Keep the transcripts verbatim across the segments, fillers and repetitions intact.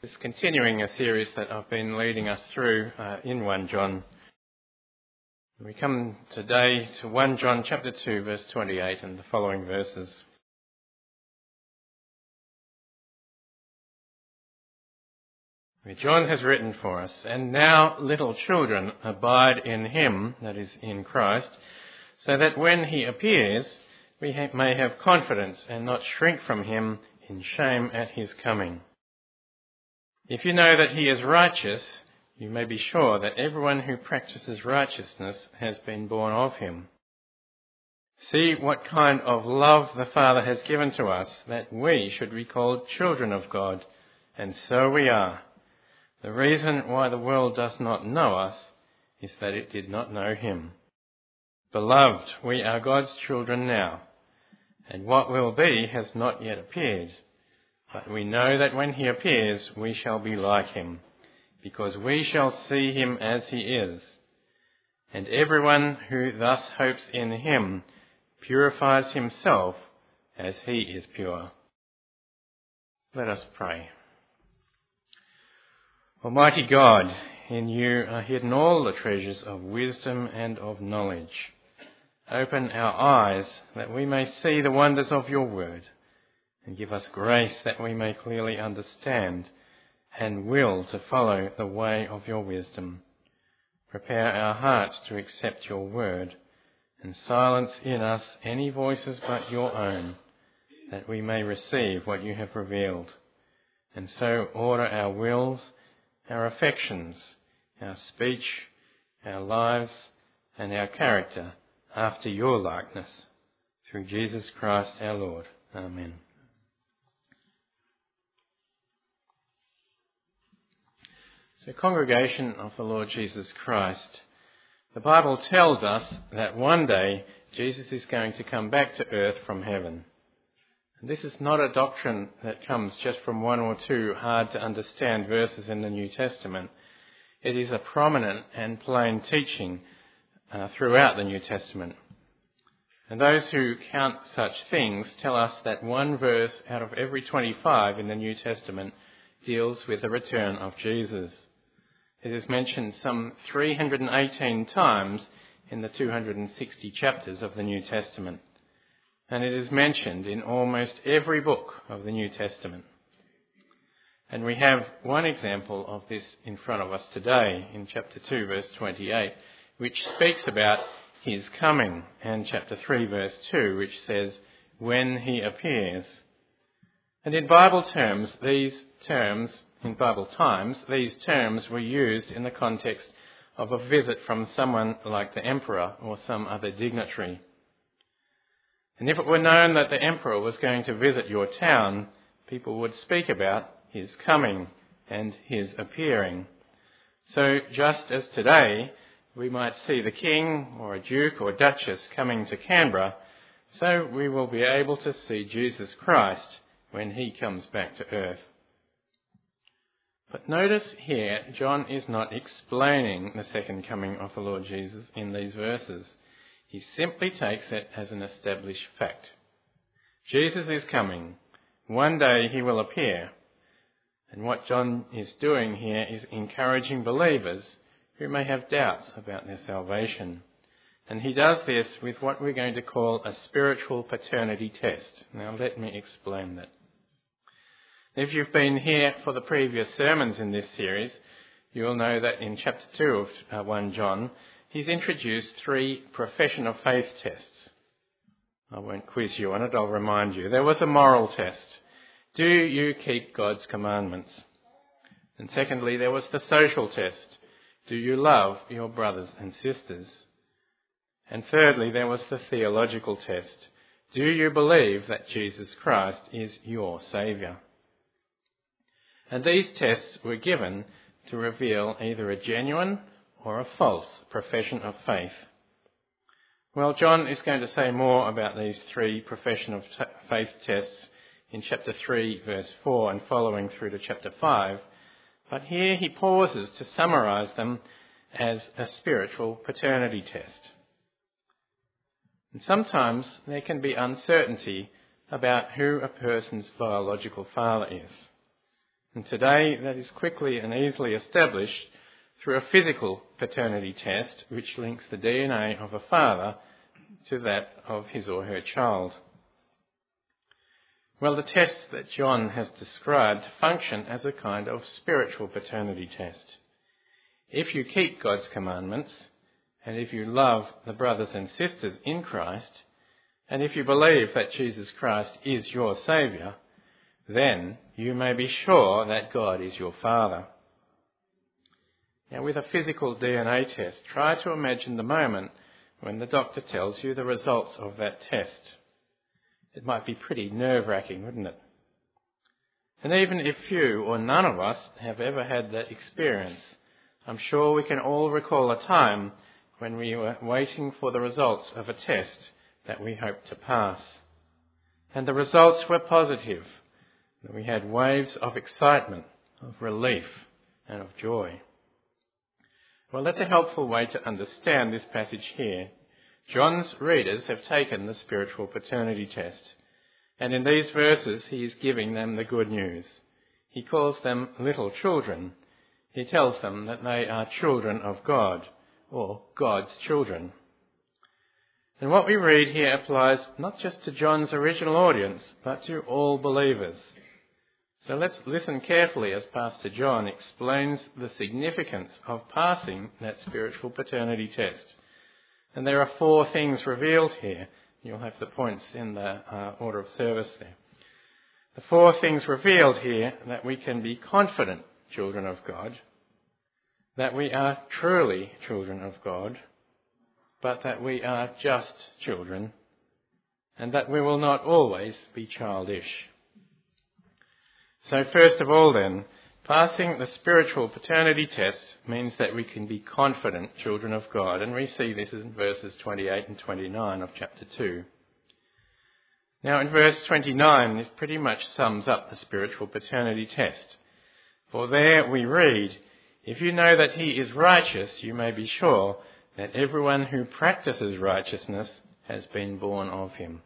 Is continuing a series that I've been leading us through uh, in First John. We come today to First John chapter two, verse twenty-eight, and the following verses. Where John has written for us, "And now, little children, abide in him," that is, in Christ, "so that when he appears, we ha- may have confidence and not shrink from him in shame at his coming. If you know that he is righteous, you may be sure that everyone who practices righteousness has been born of him. See what kind of love the Father has given to us, that we should be called children of God, and so we are. The reason why the world does not know us is that it did not know him. Beloved, we are God's children now, and what will be has not yet appeared. But we know that when he appears, we shall be like him, because we shall see him as he is. And everyone who thus hopes in him purifies himself as he is pure." Let us pray. Almighty God, in you are hidden all the treasures of wisdom and of knowledge. Open our eyes that we may see the wonders of your word, and give us grace that we may clearly understand and will to follow the way of your wisdom. Prepare our hearts to accept your word, and silence in us any voices but your own, that we may receive what you have revealed, and so order our wills, our affections, our speech, our lives, and our character after your likeness, through Jesus Christ our Lord. Amen. So, congregation of the Lord Jesus Christ, the Bible tells us that one day Jesus is going to come back to earth from heaven. And this is not a doctrine that comes just from one or two hard to understand verses in the New Testament. It is a prominent and plain teaching uh, throughout the New Testament. And those who count such things tell us that one verse out of every twenty-five in the New Testament deals with the return of Jesus. It is mentioned some three hundred eighteen times in the two hundred sixty chapters of the New Testament. And it is mentioned in almost every book of the New Testament. And we have one example of this in front of us today in chapter two, verse twenty-eight, which speaks about his coming, and chapter three, verse two, which says, "when he appears." And in Bible terms, these terms In Bible times, these terms were used in the context of a visit from someone like the emperor or some other dignitary. And if it were known that the emperor was going to visit your town, people would speak about his coming and his appearing. So just as today we might see the king or a duke or duchess coming to Canberra, so we will be able to see Jesus Christ when he comes back to earth. But notice here, John is not explaining the second coming of the Lord Jesus in these verses. He simply takes it as an established fact. Jesus is coming. One day he will appear. And what John is doing here is encouraging believers who may have doubts about their salvation. And he does this with what we're going to call a spiritual paternity test. Now let me explain that. If you've been here for the previous sermons in this series, you'll know that in chapter two of uh, First John, he's introduced three profession of faith tests. I won't quiz you on it, I'll remind you. There was a moral test. Do you keep God's commandments? And secondly, there was the social test. Do you love your brothers and sisters? And thirdly, there was the theological test. Do you believe that Jesus Christ is your Saviour? And these tests were given to reveal either a genuine or a false profession of faith. Well, John is going to say more about these three profession of t- faith tests in chapter three, verse four, and following through to chapter five. But here he pauses to summarise them as a spiritual paternity test. And sometimes there can be uncertainty about who a person's biological father is. And today that is quickly and easily established through a physical paternity test which links the D N A of a father to that of his or her child. Well, the test that John has described function as a kind of spiritual paternity test. If you keep God's commandments, and if you love the brothers and sisters in Christ, and if you believe that Jesus Christ is your Saviour, then you may be sure that God is your Father. Now, with a physical D N A test, try to imagine the moment when the doctor tells you the results of that test. It might be pretty nerve-wracking, wouldn't it? And even if few or none of us have ever had that experience, I'm sure we can all recall a time when we were waiting for the results of a test that we hoped to pass. And the results were positive. We had waves of excitement, of relief, and of joy. Well, that's a helpful way to understand this passage here. John's readers have taken the spiritual paternity test, and in these verses he is giving them the good news. He calls them little children. He tells them that they are children of God, or God's children. And what we read here applies not just to John's original audience, but to all believers. So let's listen carefully as Pastor John explains the significance of passing that spiritual paternity test. And there are four things revealed here. You'll have the points in the uh, order of service there. The four things revealed here: that we can be confident children of God, that we are truly children of God, but that we are just children, and that we will not always be childish. So first of all then, passing the spiritual paternity test means that we can be confident children of God, and we see this in verses twenty-eight and twenty-nine of chapter two. Now in verse twenty-nine, this pretty much sums up the spiritual paternity test. For there we read, "If you know that he is righteous, you may be sure that everyone who practices righteousness has been born of him."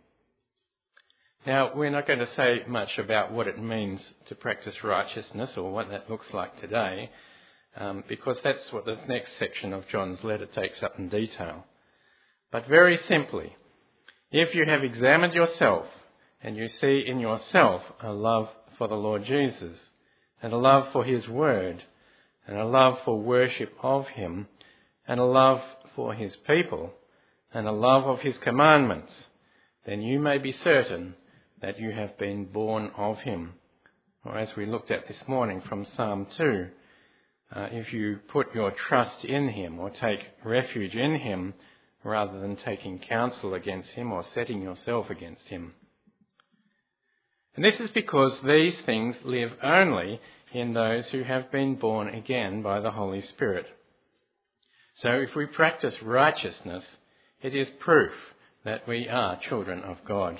Now, we're not going to say much about what it means to practice righteousness or what that looks like today, um, because that's what this next section of John's letter takes up in detail. But very simply, if you have examined yourself and you see in yourself a love for the Lord Jesus and a love for his word and a love for worship of him and a love for his people and a love of his commandments, then you may be certain that you have been born of him. Or as we looked at this morning from Psalm two, uh, if you put your trust in him or take refuge in him rather than taking counsel against him or setting yourself against him. And this is because these things live only in those who have been born again by the Holy Spirit. So if we practice righteousness, it is proof that we are children of God.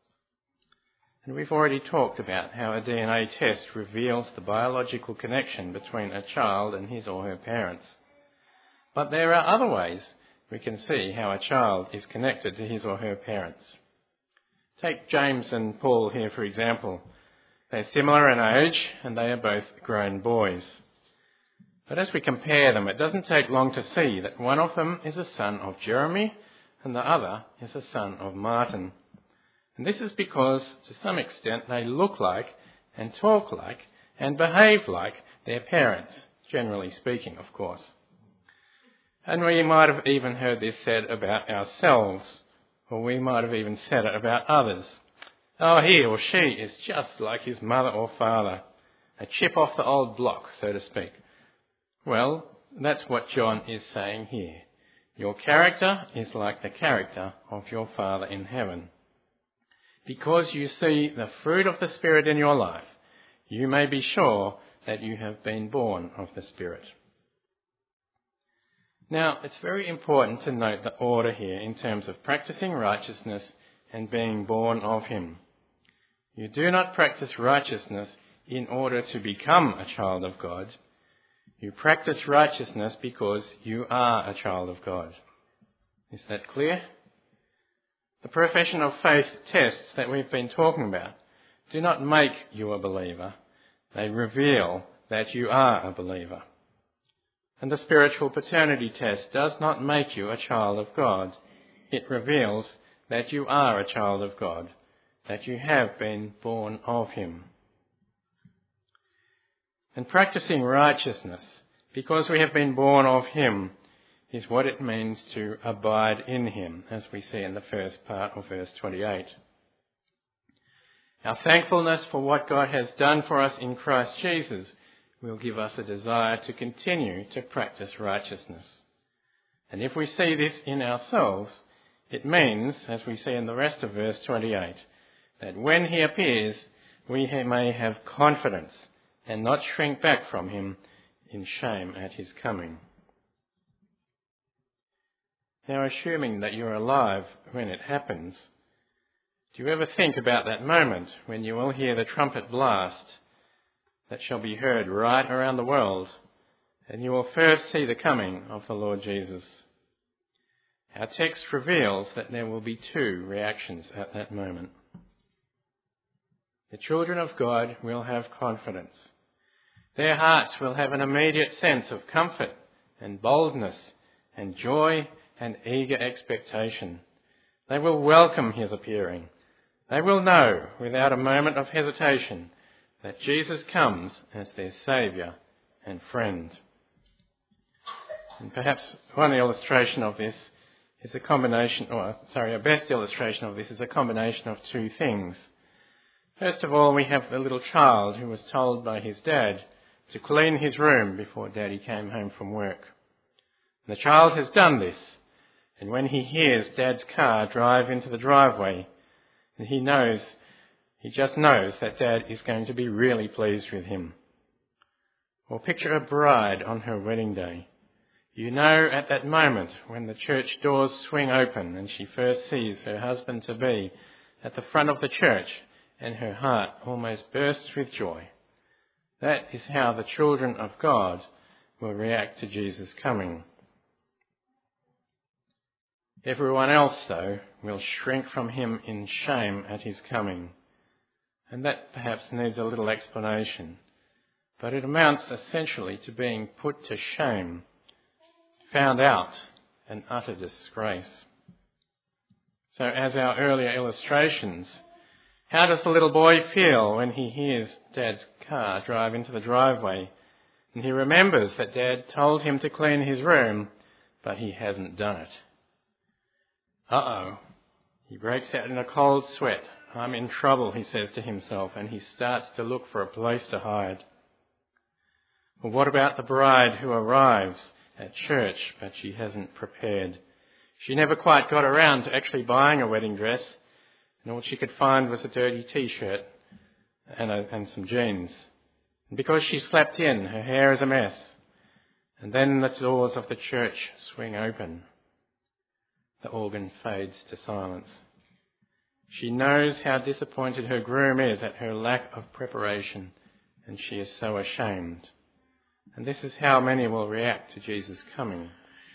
And we've already talked about how a D N A test reveals the biological connection between a child and his or her parents. But there are other ways we can see how a child is connected to his or her parents. Take James and Paul here, for example. They're similar in age and they are both grown boys. But as we compare them, it doesn't take long to see that one of them is a son of Jeremy and the other is a son of Martin. And this is because, to some extent, they look like and talk like and behave like their parents, generally speaking, of course. And we might have even heard this said about ourselves, or we might have even said it about others. Oh, he or she is just like his mother or father, a chip off the old block, so to speak. Well, that's what John is saying here. Your character is like the character of your Father in heaven. Because you see the fruit of the Spirit in your life, you may be sure that you have been born of the Spirit. Now, it's very important to note the order here in terms of practicing righteousness and being born of him. You do not practice righteousness in order to become a child of God. You practice righteousness because you are a child of God. Is that clear? The profession of faith tests that we've been talking about do not make you a believer. They reveal that you are a believer. And the spiritual paternity test does not make you a child of God. It reveals that you are a child of God, that you have been born of him. And practicing righteousness, because we have been born of him, is what it means to abide in him, as we see in the first part of verse twenty-eight. Our thankfulness for what God has done for us in Christ Jesus will give us a desire to continue to practice righteousness. And if we see this in ourselves, it means, as we see in the rest of verse twenty-eight, that when he appears, we may have confidence and not shrink back from him in shame at his coming. Now, assuming that you're alive when it happens, do you ever think about that moment when you will hear the trumpet blast that shall be heard right around the world, and you will first see the coming of the Lord Jesus? Our text reveals that there will be two reactions at that moment. The children of God will have confidence. Their hearts will have an immediate sense of comfort and boldness and joy and eager expectation. They will welcome his appearing. They will know without a moment of hesitation that Jesus comes as their Saviour and friend. And perhaps one illustration of this is a combination, or sorry, a best illustration of this is a combination of two things. First of all, we have the little child who was told by his dad to clean his room before Daddy came home from work. And the child has done this, and when he hears Dad's car drive into the driveway, he knows, he just knows that Dad is going to be really pleased with him. Or picture a bride on her wedding day. You know at that moment when the church doors swing open and she first sees her husband-to-be at the front of the church, and her heart almost bursts with joy. That is how the children of God will react to Jesus' coming. Everyone else, though, will shrink from him in shame at his coming. And that perhaps needs a little explanation. But it amounts essentially to being put to shame, found out, and utter disgrace. So as our earlier illustrations, how does the little boy feel when he hears Dad's car drive into the driveway and he remembers that Dad told him to clean his room, but he hasn't done it? Uh-oh. He breaks out in a cold sweat. I'm in trouble, he says to himself, and he starts to look for a place to hide. Well, what about the bride who arrives at church, but she hasn't prepared? She never quite got around to actually buying a wedding dress, and all she could find was a dirty t-shirt and, a, and some jeans. And because she slept in, her hair is a mess. And then the doors of the church swing open. The organ fades to silence. She knows how disappointed her groom is at her lack of preparation, and she is so ashamed. And this is how many will react to Jesus' coming.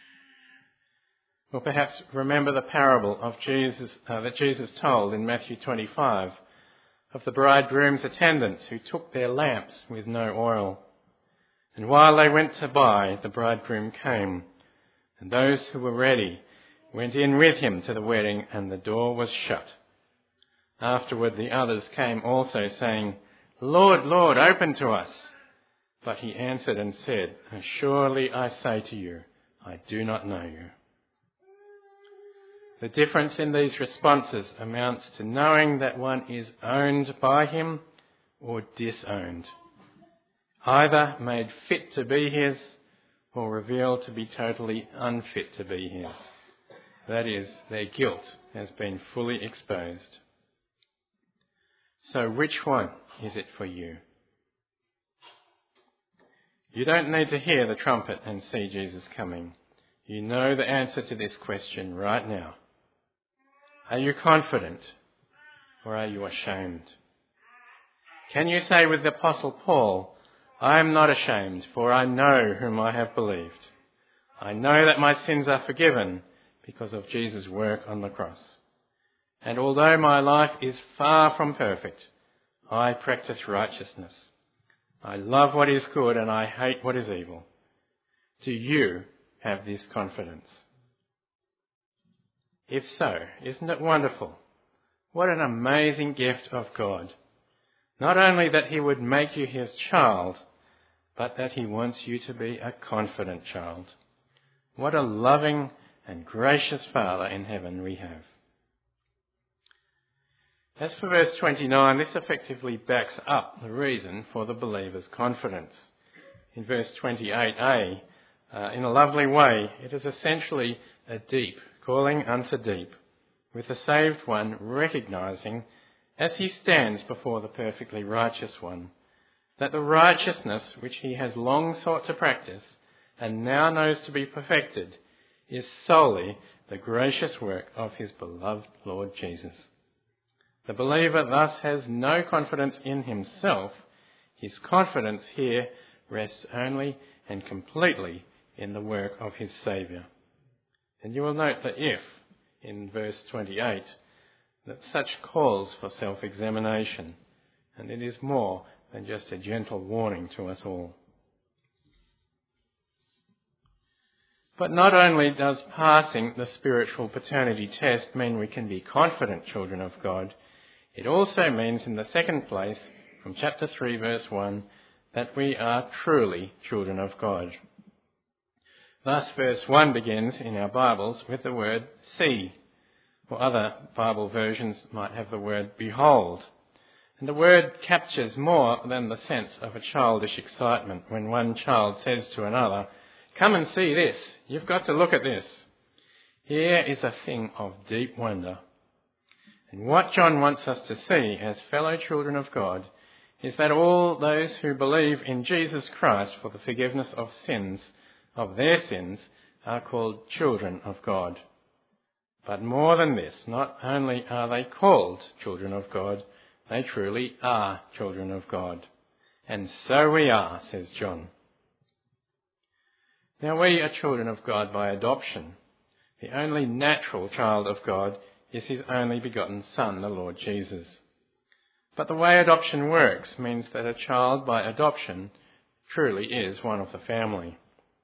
Or perhaps remember the parable of Jesus uh, that Jesus told in Matthew twenty-five of the bridegroom's attendants who took their lamps with no oil. And while they went to buy, the bridegroom came, and those who were ready went in with him to the wedding, and the door was shut. Afterward the others came also, saying, Lord, Lord, open to us. But he answered and said, Surely I say to you, I do not know you. The difference in these responses amounts to knowing that one is owned by him or disowned, either made fit to be his or revealed to be totally unfit to be his. That is, their guilt has been fully exposed. So which one is it for you? You don't need to hear the trumpet and see Jesus coming. You know the answer to this question right now. Are you confident or are you ashamed? Can you say with the Apostle Paul, I am not ashamed, for I know whom I have believed. I know that my sins are forgiven because of Jesus' work on the cross. And although my life is far from perfect, I practice righteousness. I love what is good and I hate what is evil. Do you have this confidence? If so, isn't it wonderful? What an amazing gift of God. Not only that he would make you his child, but that he wants you to be a confident child. What a loving and gracious Father in heaven we have. As for verse twenty-nine, this effectively backs up the reason for the believer's confidence. In verse twenty-eight a, uh, in a lovely way, it is essentially a deep calling unto deep, with the saved one recognising, as he stands before the perfectly righteous one, that the righteousness which he has long sought to practice and now knows to be perfected is solely the gracious work of his beloved Lord Jesus. The believer thus has no confidence in himself. His confidence here rests only and completely in the work of his Saviour. And you will note that if, in verse twenty-eight, that such calls for self-examination, and it is more than just a gentle warning to us all. But not only does passing the spiritual paternity test mean we can be confident children of God, it also means in the second place, from chapter three verse one, that we are truly children of God. Thus verse one begins in our Bibles with the word see, or other Bible versions might have the word behold. And the word captures more than the sense of a childish excitement when one child says to another, "Come and see this, you've got to look at this." Here is a thing of deep wonder. And what John wants us to see as fellow children of God is that all those who believe in Jesus Christ for the forgiveness of sins, of their sins, are called children of God. But more than this, not only are they called children of God, they truly are children of God. And so we are, says John. Now we are children of God by adoption. The only natural child of God is his only begotten Son, the Lord Jesus. But the way adoption works means that a child by adoption truly is one of the family.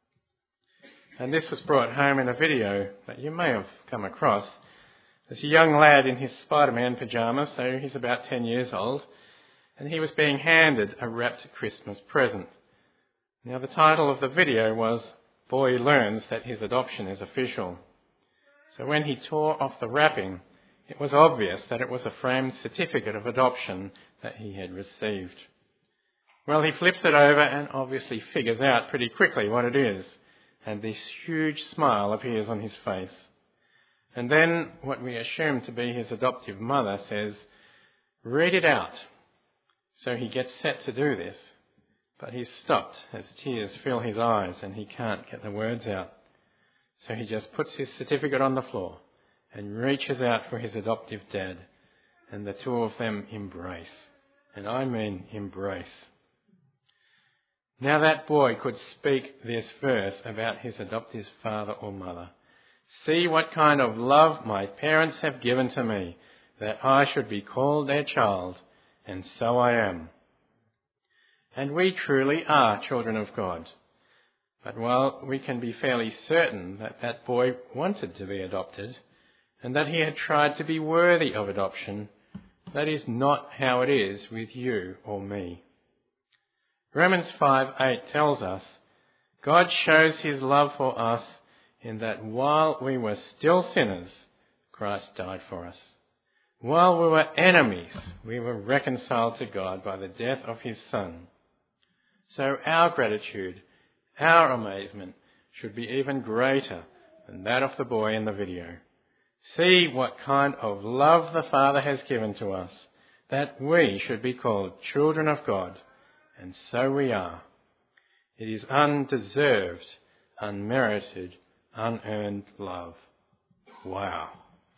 And this was brought home in a video that you may have come across. There's a young lad in his Spider-Man pyjamas, so he's about ten years old, and he was being handed a wrapped Christmas present. Now the title of the video was, "Boy Learns That His Adoption is Official." So when he tore off the wrapping, it was obvious that it was a framed certificate of adoption that he had received. Well, he flips it over and obviously figures out pretty quickly what it is, and this huge smile appears on his face. And then what we assume to be his adoptive mother says, "Read it out." So he gets set to do this, but he's stopped as tears fill his eyes and he can't get the words out. So he just puts his certificate on the floor and reaches out for his adoptive dad, and the two of them embrace. And I mean embrace. Now that boy could speak this verse about his adoptive father or mother. "See what kind of love my parents have given to me, that I should be called their child, and so I am." And we truly are children of God. But while we can be fairly certain that that boy wanted to be adopted, and that he had tried to be worthy of adoption, that is not how it is with you or me. Romans five eight tells us, God shows his love for us in that while we were still sinners, Christ died for us. While we were enemies, we were reconciled to God by the death of his Son. So our gratitude, our amazement, should be even greater than that of the boy in the video. See what kind of love the Father has given to us, that we should be called children of God, and so we are. It is undeserved, unmerited, unearned love. Wow.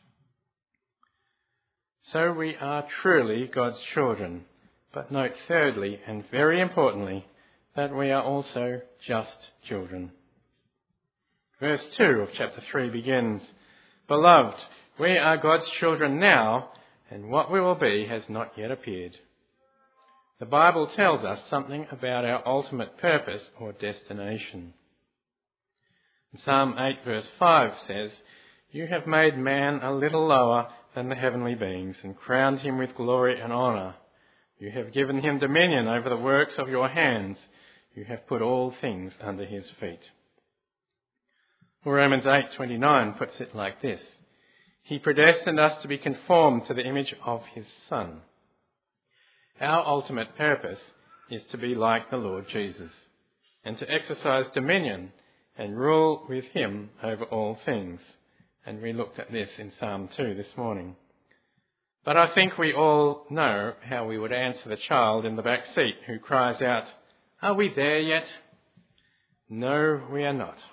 So we are truly God's children, but note thirdly, and very importantly, that we are also just children. Verse two of chapter three begins, "Beloved, we are God's children now, and what we will be has not yet appeared." the Bible tells us something about our ultimate purpose or destination. Psalm eight verse five says, "You have made man a little lower than the heavenly beings and crowned him with glory and honour. You have given him dominion over the works of your hands. You have put all things under his feet." Well, Romans eight twenty-nine puts it like this: "He predestined us to be conformed to the image of his Son." Our ultimate purpose is to be like the Lord Jesus and to exercise dominion and rule with him over all things. And we looked at this in Psalm two this morning. But I think we all know how we would answer the child in the back seat who cries out, "Are we there yet?" No, we are not.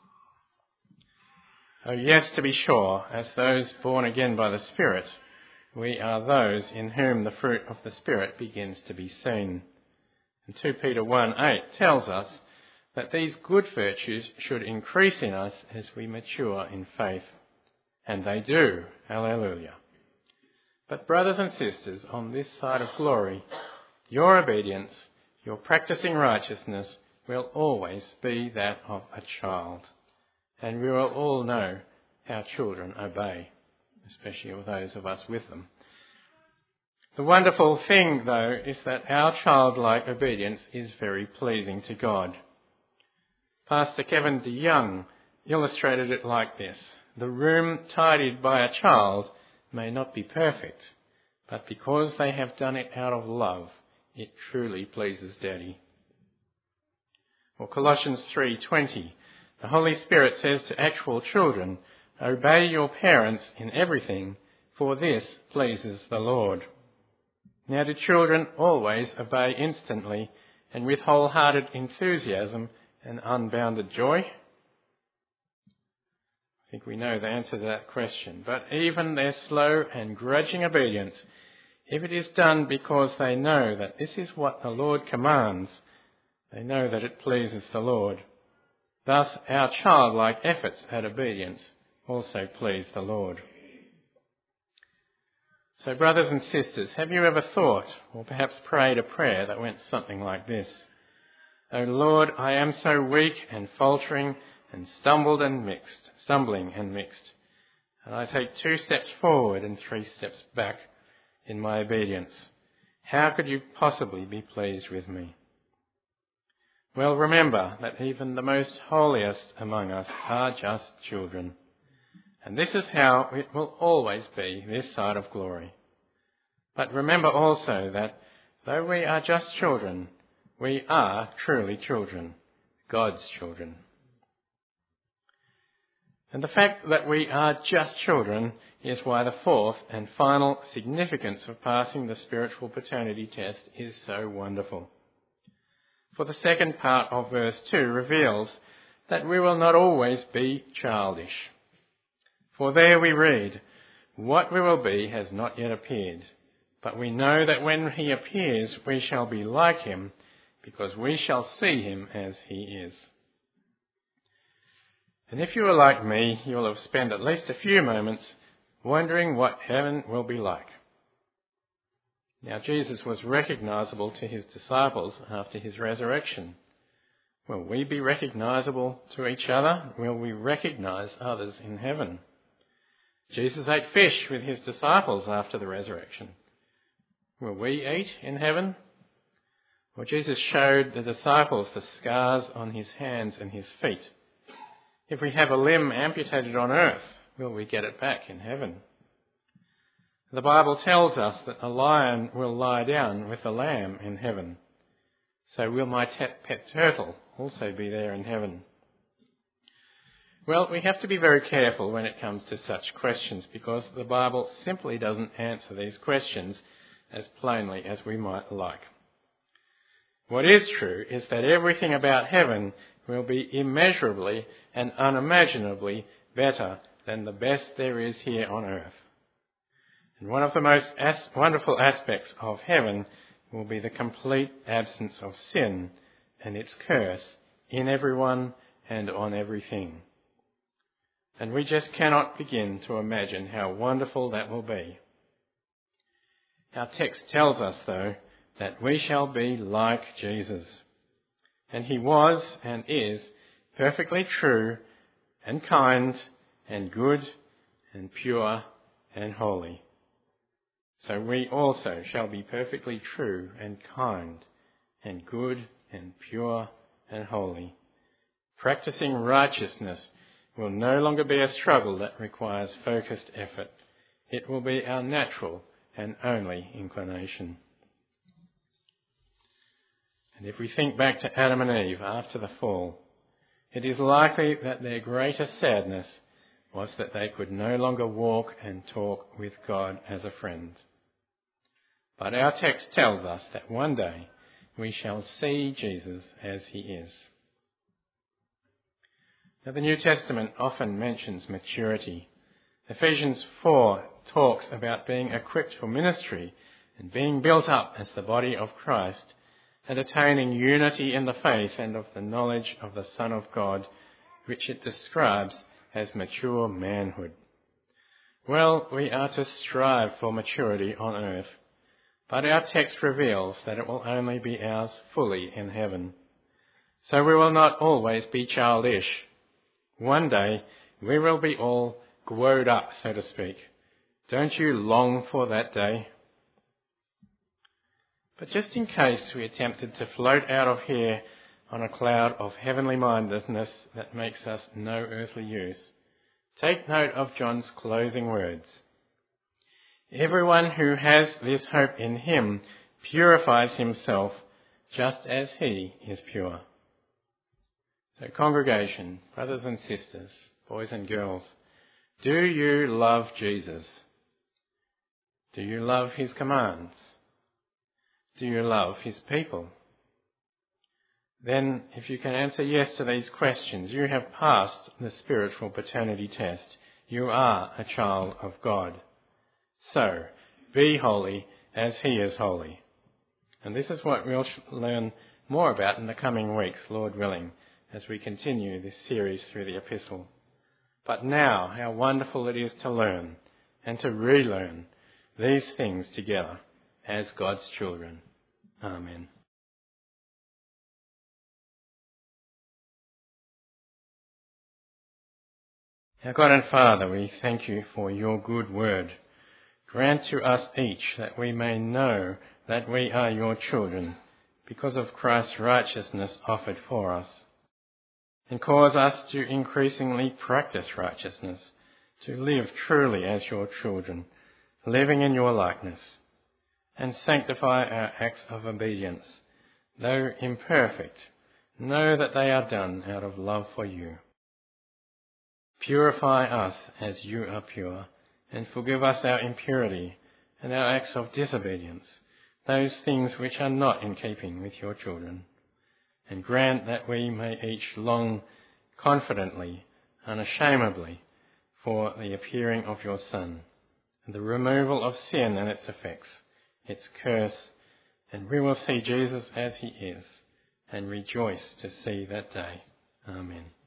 Oh yes, to be sure, as those born again by the Spirit, we are those in whom the fruit of the Spirit begins to be seen. And Second Peter one eight tells us that these good virtues should increase in us as we mature in faith. And they do. Hallelujah. But brothers and sisters, on this side of glory, your obedience, your practicing righteousness will always be that of a child. And we will all know how children obey, especially those of us with them. The wonderful thing, though, is that our childlike obedience is very pleasing to God. Pastor Kevin DeYoung illustrated it like this: "The room tidied by a child may not be perfect, but because they have done it out of love, it truly pleases Daddy." Or Colossians three twenty, the Holy Spirit says to actual children, "Obey your parents in everything, for this pleases the Lord." Now, do children always obey instantly and with wholehearted enthusiasm and unbounded joy? I think we know the answer to that question. But even their slow and grudging obedience, if it is done because they know that this is what the Lord commands, they know that it pleases the Lord. Thus, our childlike efforts at obedience also please the Lord. So, brothers and sisters, have you ever thought, or perhaps prayed a prayer that went something like this: "O Lord, I am so weak and faltering and stumbled and mixed, stumbling and mixed, and I take two steps forward and three steps back in my obedience. How could you possibly be pleased with me?" Well, remember that even the most holiest among us are just children. And this is how it will always be this side of glory. But remember also that though we are just children, we are truly children, God's children. And the fact that we are just children is why the fourth and final significance of passing the spiritual paternity test is so wonderful. For the second part of verse two reveals that we will not always be childish. For there we read, "What we will be has not yet appeared, but we know that when he appears we shall be like him, because we shall see him as he is." And if you are like me, you will have spent at least a few moments wondering what heaven will be like. Now, Jesus was recognisable to his disciples after his resurrection. Will we be recognisable to each other? Will we recognise others in heaven? Jesus ate fish with his disciples after the resurrection. Will we eat in heaven? Well, Jesus showed the disciples the scars on his hands and his feet. If we have a limb amputated on earth, will we get it back in heaven? The Bible tells us that a lion will lie down with a lamb in heaven. So will my pet turtle also be there in heaven? Well, we have to be very careful when it comes to such questions, because the Bible simply doesn't answer these questions as plainly as we might like. What is true is that everything about heaven will be immeasurably and unimaginably better than the best there is here on earth. And one of the most as- wonderful aspects of heaven will be the complete absence of sin and its curse in everyone and on everything. And we just cannot begin to imagine how wonderful that will be. Our text tells us, though, that we shall be like Jesus. And he was and is perfectly true and kind and good and pure and holy. So we also shall be perfectly true and kind and good and pure and holy. Practicing righteousness will no longer be a struggle that requires focused effort. It will be our natural and only inclination. And if we think back to Adam and Eve after the fall, it is likely that their greatest sadness was that they could no longer walk and talk with God as a friend. But our text tells us that one day we shall see Jesus as he is. Now, the New Testament often mentions maturity. Ephesians four talks about being equipped for ministry and being built up as the body of Christ and attaining unity in the faith and of the knowledge of the Son of God, which it describes as mature manhood. Well, we are to strive for maturity on earth, but our text reveals that it will only be ours fully in heaven. So we will not always be childish. One day we will be all growed up, so to speak. Don't you long for that day? But just in case we attempted to float out of here on a cloud of heavenly mindedness that makes us no earthly use, take note of John's closing words. Everyone who has this hope in him purifies himself just as he is pure. So congregation, brothers and sisters, boys and girls, do you love Jesus? Do you love his commands? Do you love his people? Then, if you can answer yes to these questions, you have passed the spiritual paternity test. You are a child of God. So, be holy as he is holy. And this is what we'll learn more about in the coming weeks, Lord willing, as we continue this series through the epistle. But now, how wonderful it is to learn and to relearn these things together as God's children. Amen. Our God and Father, we thank you for your good word. Grant to us each that we may know that we are your children because of Christ's righteousness offered for us. And cause us to increasingly practice righteousness, to live truly as your children, living in your likeness, and sanctify our acts of obedience, though imperfect, know that they are done out of love for you. Purify us as you are pure, and forgive us our impurity and our acts of disobedience, those things which are not in keeping with your children. And grant that we may each long confidently, unashamedly, for the appearing of your Son, and the removal of sin and its effects, its curse, and we will see Jesus as he is, and rejoice to see that day. Amen.